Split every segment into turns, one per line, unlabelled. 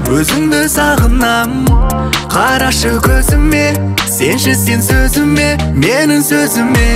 өзіңді сағынам. Қарашы көзіме, сенші сен сөзіме, менің сөзіме.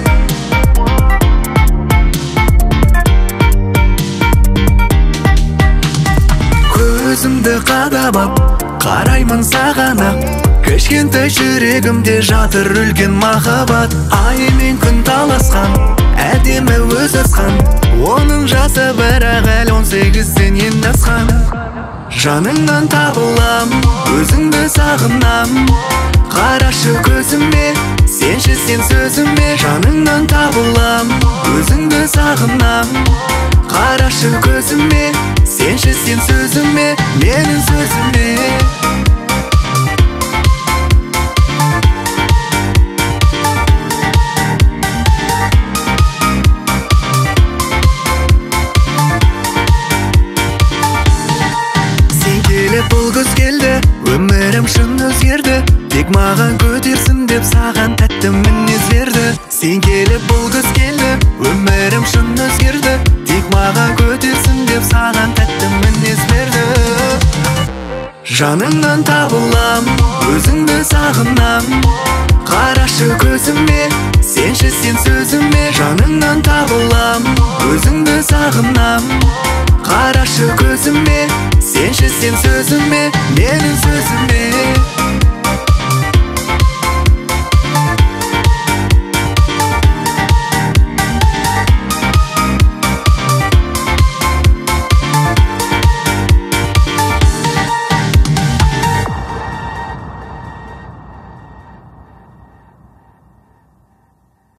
Көзімді қадап ап, қараймын саған ақ. Кішкентай жүрегімде жатыр үлкен махаббат. Ай мен күн таласқан, әдемі өз асқан. Оның жасы бірақ әлі 18-ден енді асқан. Жаныңнан табылам, өзіңді сағынам. Қарашы көзіме, сенші сен сөзіме. Жаныңнан табылам, өзіңді сағынам. Қарашы көзіме, сенші сен сөзіме, менің сөзіме. Бұл күз келді, өмірім шын өзгерді. Тек маған көтерсін деп саған тәтті мінез берді. Сен келіп бұл күз келді, өмірім шын өзгерді. Тек маған көтерсін деп саған тәтті мінез берді. Жаныңнан табылам, өзіңді сағынам. Қарашы көзіме, сенші сен сөзіме. Жаныңнан табылам, өзіңді сағынам. Қарашы көзіме, сенші сен сөзіме, менің сөзіме.